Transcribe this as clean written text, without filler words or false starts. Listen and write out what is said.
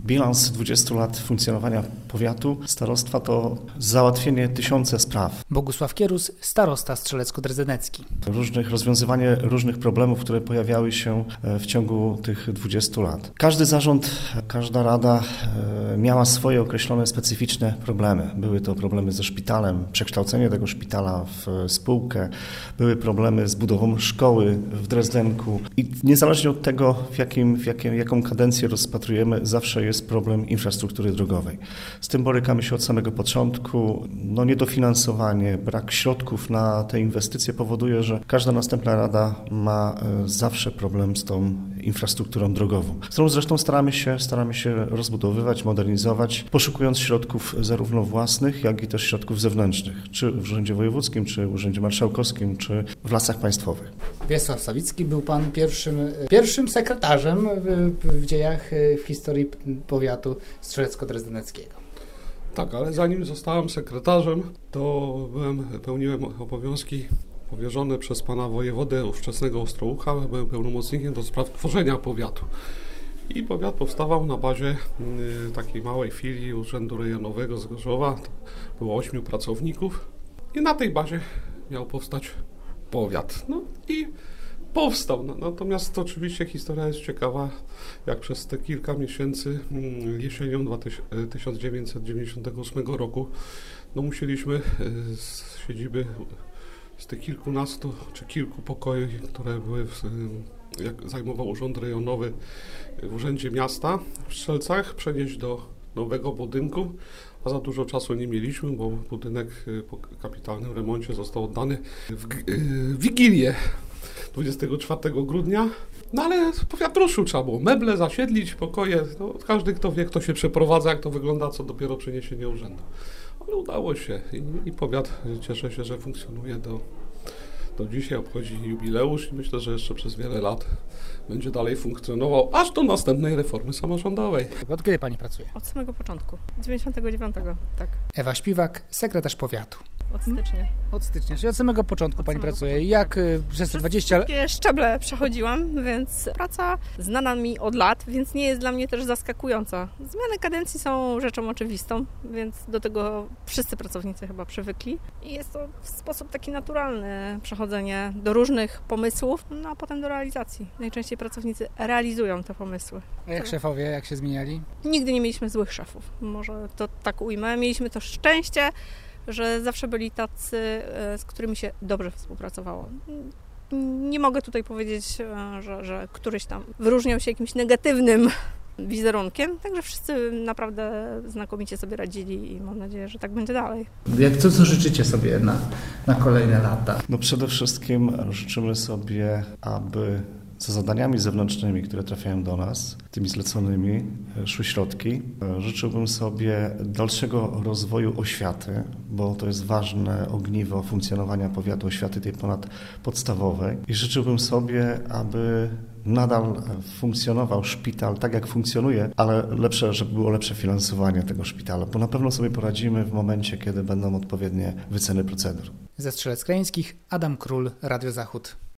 Bilans 20 lat funkcjonowania powiatu starostwa to załatwienie tysiące spraw. Bogusław Kierus, starosta strzelecko-drezdecki. Rozwiązywanie różnych problemów, które pojawiały się w ciągu tych 20 lat. Każdy zarząd, każda rada miała swoje określone specyficzne problemy. Były to problemy ze szpitalem, przekształcenie tego szpitala w spółkę, były problemy z budową szkoły w Drezdenku i niezależnie od tego, jaką kadencję rozpatrujemy, zawsze jest problem infrastruktury drogowej. Z tym borykamy się od samego początku. Niedofinansowanie, brak środków na te inwestycje powoduje, że każda następna rada ma zawsze problem z tą infrastrukturą drogową, którą zresztą staramy się rozbudowywać, modernizować, poszukując środków zarówno własnych, jak i też środków zewnętrznych, czy w Urzędzie Wojewódzkim, czy w Urzędzie Marszałkowskim, czy w Lasach Państwowych. Wiesław Sawicki był pan pierwszym sekretarzem w dziejach, w historii powiatu strzelecko-drezdeckiego. Tak, ale zanim zostałem sekretarzem, to pełniłem obowiązki powierzone przez pana wojewodę ówczesnego Ostrołucha, byłem pełnomocnikiem do spraw tworzenia powiatu. I powiat powstawał na bazie takiej małej filii Urzędu Rejonowego z Gorzowa. To było 8 pracowników i na tej bazie miał powstać powiat. No i powstał. Natomiast oczywiście historia jest ciekawa, jak przez te kilka miesięcy jesienią 1998 roku musieliśmy z siedziby, z tych kilkunastu czy kilku pokoi, które były zajmował Urząd Rejonowy w Urzędzie Miasta w Strzelcach, przenieść do nowego budynku, a za dużo czasu nie mieliśmy, bo budynek po kapitalnym remoncie został oddany w Wigilię 24 grudnia. No ale powiat ruszył, trzeba było meble zasiedlić, pokoje. Każdy, kto wie, kto się przeprowadza, jak to wygląda, co dopiero przeniesienie urzędu. Ale udało się i powiat, cieszę się, że funkcjonuje do dzisiaj, obchodzi jubileusz i myślę, że jeszcze przez wiele lat będzie dalej funkcjonował, aż do następnej reformy samorządowej. Od kiedy pani pracuje? Od samego początku, 99, tak. Ewa Śpiwak, sekretarz powiatu. Od stycznia. Od stycznia, czyli od samego początku pani pracuje. Jak przez te 20 lat? Wszystkie szczeble przechodziłam, więc praca znana mi od lat, więc nie jest dla mnie też zaskakująca. Zmiany kadencji są rzeczą oczywistą, więc do tego wszyscy pracownicy chyba przywykli. I jest to w sposób taki naturalny przechodzenie do różnych pomysłów, a potem do realizacji. Najczęściej pracownicy realizują te pomysły. A jak szefowie, jak się zmieniali? Nigdy nie mieliśmy złych szefów, może to tak ujmę. Mieliśmy to szczęście, że zawsze byli tacy, z którymi się dobrze współpracowało. Nie mogę tutaj powiedzieć, że któryś tam wyróżniał się jakimś negatywnym wizerunkiem, także wszyscy naprawdę znakomicie sobie radzili i mam nadzieję, że tak będzie dalej. Co życzycie sobie na kolejne lata? Przede wszystkim życzymy sobie, aby za zadaniami zewnętrznymi, które trafiają do nas, tymi zleconymi, szły środki. Życzyłbym sobie dalszego rozwoju oświaty, bo to jest ważne ogniwo funkcjonowania powiatu, oświaty tej ponadpodstawowej. I życzyłbym sobie, aby nadal funkcjonował szpital tak, jak funkcjonuje, ale żeby było lepsze finansowanie tego szpitala, bo na pewno sobie poradzimy w momencie, kiedy będą odpowiednie wyceny procedur. Ze Strzelec Krajeńskich Adam Król, Radio Zachód.